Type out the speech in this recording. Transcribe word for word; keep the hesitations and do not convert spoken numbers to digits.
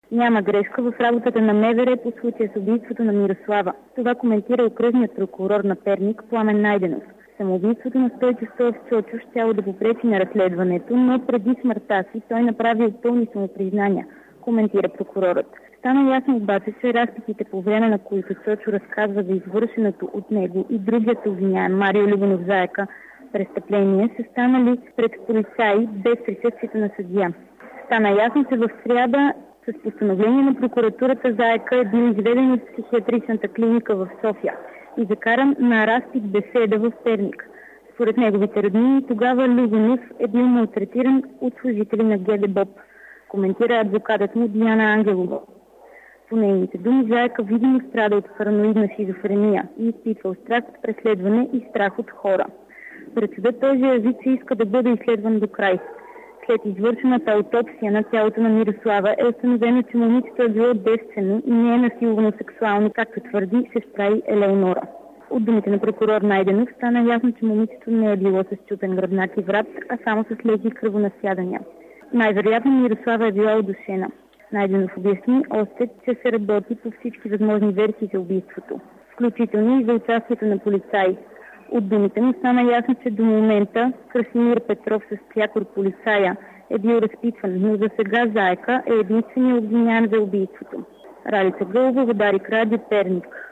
Няма грешка в работата на МВР по случая с убийството на Мирослава. Това коментира окръжният прокурор на Перник Пламен Найденов. Самоубийството на Стойчо Стоев Чочо щяло да попречи на разследването, но преди смъртта си той направил пълни самопризнания, коментира прокурорът. Стана ясно обаче, че разпитите, по време на които Чочо разказва за извършеното от него и другият обвиняем Марио Любенов Заека престъпление, са станали пред полицаи без присъствието на съдия. Стана ясно, че в сряда с постановление на прокуратурата Заека е бил изведен от психиатричната клиника в София и закаран на разпит беседа в Перник. Според неговите роднини, тогава Любенов е бил малтретиран от служители на ГДБОП, коментира адвокатът му Диана Ангелова. По нейните думи, Заека видимо страда от параноидна шизофрения и изпитвал страх от преследване и страх от хора. Пред съда той заяви, че иска да бъде изследван до край. След извършената аутопсия на тялото на Мирослава е установено, че момичето е било девствено и не е насилвано сексуално, както твърди сестра й Елеонора. От думите на прокурор Найденов стана ясно, че момичето не е било с чупен гръбнак и врат, а само с леки кръвонасядания. Най-вероятно Мирослава е била удушена. Найденов обясни още, че се работи по всички възможни версии за убийството, включително и за участието на полицаи. От думите му стана ясно, че до момента Красимир Петров с прякор полицая е бил разпитван, но за сега Заека е единственият обвиняем за убийството. Ралица Гълова, Дарик Радио, Перник.